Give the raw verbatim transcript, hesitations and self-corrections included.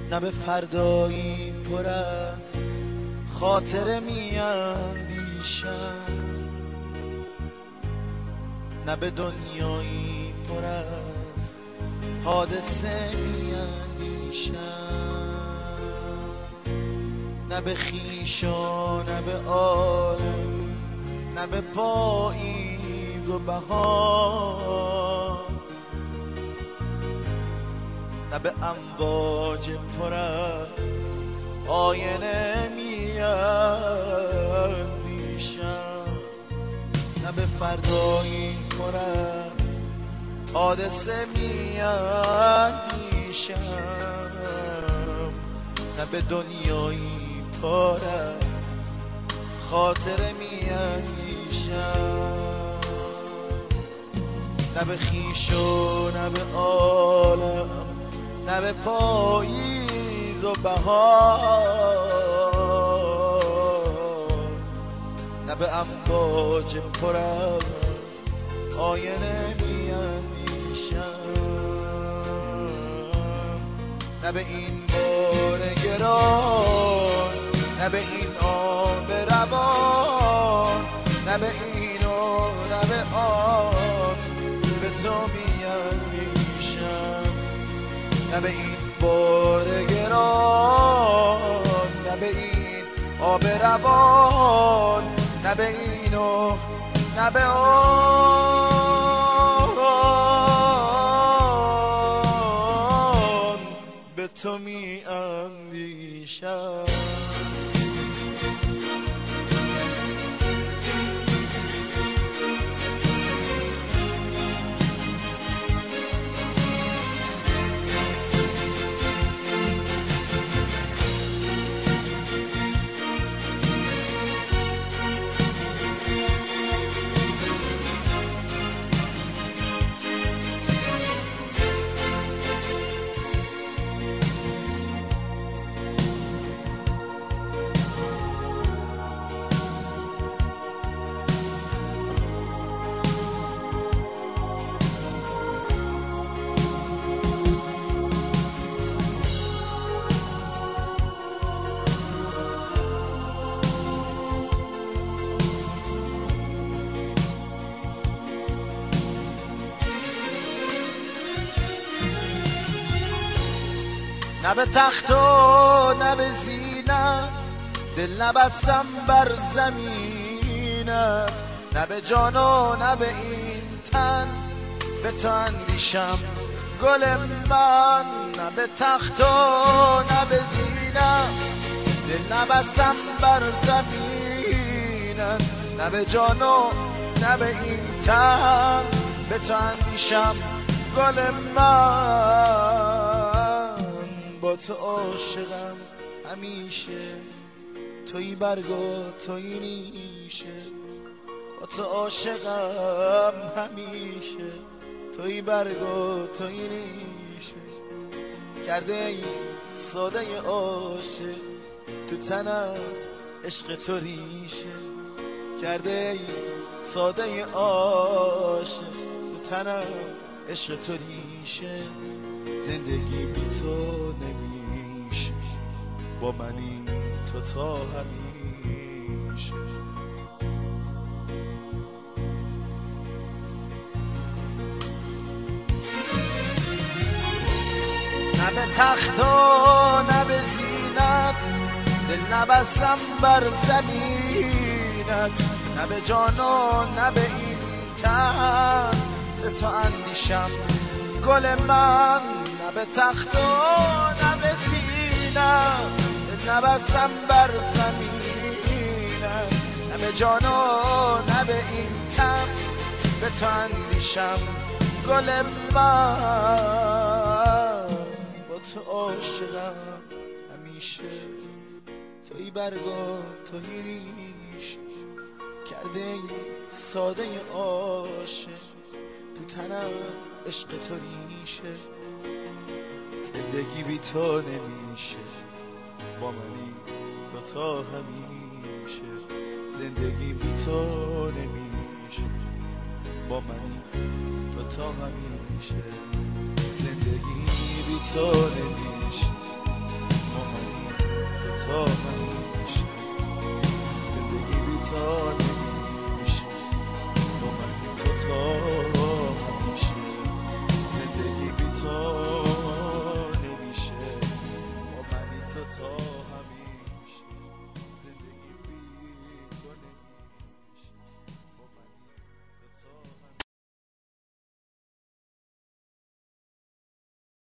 نه به فردایی پر از خاطره میاندیشم، نه به دنیایی پر از حادثه میاندیشم، نه به خویش و نه به عالم، نه به پاییز و بهار، نه به امواج پر از آینه میاندیشم، نه به فردایی پر از حادثه میاندیشم، نه به دنیایی پر از خاطره میاندیشم، نه به خویش و نه به عالم، نه به پاییز و بهار، نه به امواج پر از آینه میاندیشم، نه به این بار گران، نه به این آب روان، نه به این و نه به آن، به تو میاندیشم، نه به این بار گران، نه به این آب روان، نه به این و نه به آن، به تو میاندیشم. نه به تخت و نه به زینت دل نبستم بر زمینت، نه به جان و نه به این تن به تو اندیشم گل من، نه به تخت و نه به زینت دل نبستم بر زمینت، نه به جان و نه به این تن به تو اندیشم گل من. با تو عاشقم همیشه، توی برگ و توی ریشه، با تو عاشقم همیشه، توی برگ و توی ریشه، کرده ای ساده عاشق تو تنم عشق تو ریشه، کرده ای ساده عاشق تو تنم عشق تو ریشه، زندگی بی تو نمیشه، با منی تو تا همیشه. نه به تخت و نه به زینت دل نبستم بر زمینت، نه به جان و نه به این تن به تو اندیشم گل من، نه به تخت و نه به زینت دل نبستم بر زمینت، نه به جان و نه به این تن به تو اندیشم گل من. با تو عاشقم همیشه، توی برگ و توی ریشه، کرده ای ساده عاشق تو تنم عشق تو ریشه، زندگی بی تو نمیشه، با منی تو تا همیشه، زندگی بی تو نمیشه، با منی تو تا همیشه، زندگی بی تو نمیشه، تا نمیشه، زندگی بی تا نمیشه، با من تو تا